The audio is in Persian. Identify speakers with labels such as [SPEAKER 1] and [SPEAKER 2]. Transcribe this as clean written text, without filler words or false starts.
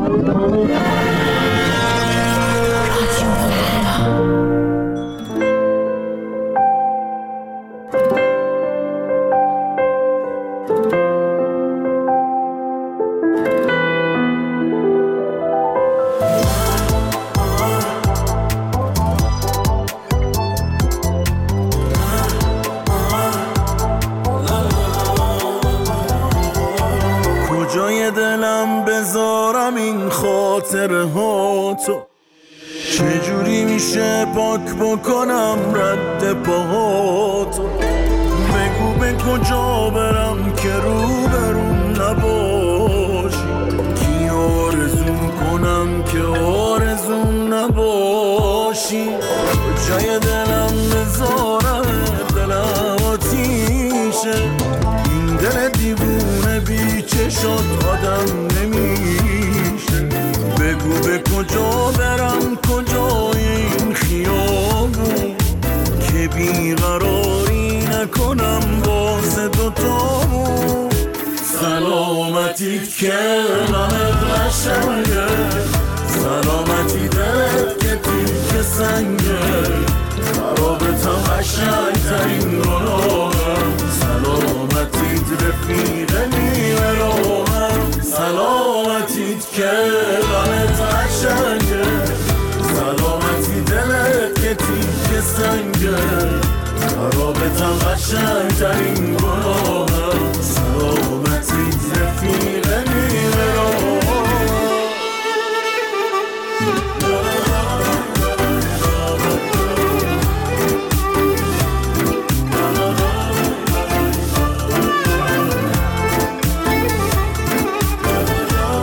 [SPEAKER 1] کجای دلم بذارم این خاطره ها تو، چجوری میشه پاک بکنم رد پاهاتو؟ بگو به کجا برم که روبروم نباشی، کی آرزو کنم که آرزوم نباشی. کجای دلم بذارم دلم آتیشه، این دل دیوونه بی چشات آدم نمیشه. بگو به کجا برم کجای این خیابون، که بیقراری نکنم واسه دوتامون. سلامتیت که غمت قشنگه، سلامتی دلت که تیک سنگه، خرابتم قشنگترین گناهم. سلامتیت رفیق نیمه راهم، سلامتیت که غمت قشنگه، سلامتی دلت که تیک سنگه، خرابتم قشنگترین گناهم.